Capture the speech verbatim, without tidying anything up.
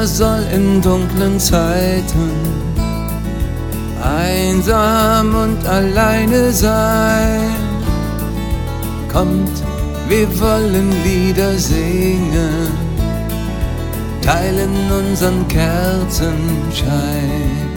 Wer soll in dunklen Zeiten einsam und alleine sein? Kommt, wir wollen Lieder singen, teilen unseren Kerzenschein.